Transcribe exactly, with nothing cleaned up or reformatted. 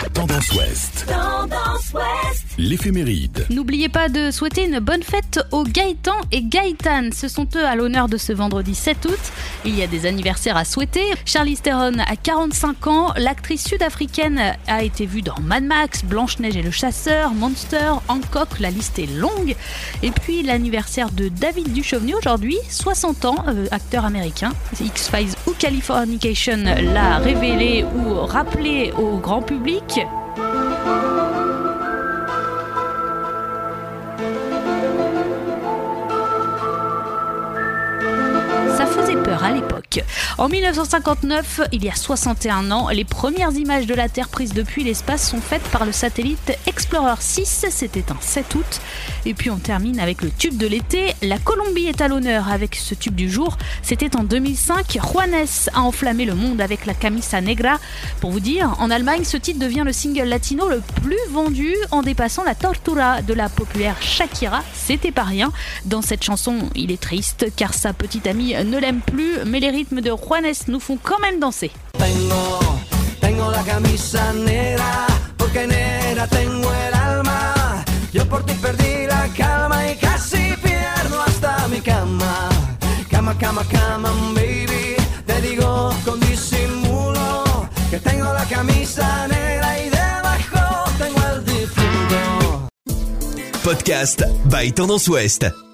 Tendance Ouest. Tendance Ouest. L'éphéméride. N'oubliez pas de souhaiter une bonne fête aux Gaëtan et Gaëtane. Ce sont eux à l'honneur de ce vendredi sept août. Il y a des anniversaires à souhaiter. Charlize Theron a quarante-cinq ans. L'actrice sud-africaine a été vue dans Mad Max, Blanche-Neige et le Chasseur, Monster, Hancock, la liste est longue. Et puis l'anniversaire de David Duchovny aujourd'hui, soixante ans, euh, acteur américain. X-Files ou Californication l'a révélé ou rappelé au grand public. Ça faisait peur à l'époque. En dix-neuf cent cinquante-neuf, il y a soixante et un ans, les premières images de la Terre prises depuis l'espace sont faites par le satellite Explorer six. C'était un sept août. Et puis on termine avec le tube de l'été. La Colombie est à l'honneur avec ce tube du jour. C'était en deux mille cinq. Juanes a enflammé le monde avec la Camisa Negra. Pour vous dire, en Allemagne, ce titre devient le single latino le plus vendu en dépassant la Tortura de la populaire Shakira. C'était pas rien. Dans cette chanson, il est triste car sa petite amie ne l'aime plus, mais les rythmes de Juanes nous font quand même danser. Tengo, tengo la camisa negra, porque negra tengo el alma. Yo por ti perdí la calma y casi pierdo hasta mi cama. Cama, cama, cama, baby. Te digo con disimulo que tengo la camisa negra y debajo tengo el difunto. Podcast by Tendance Ouest.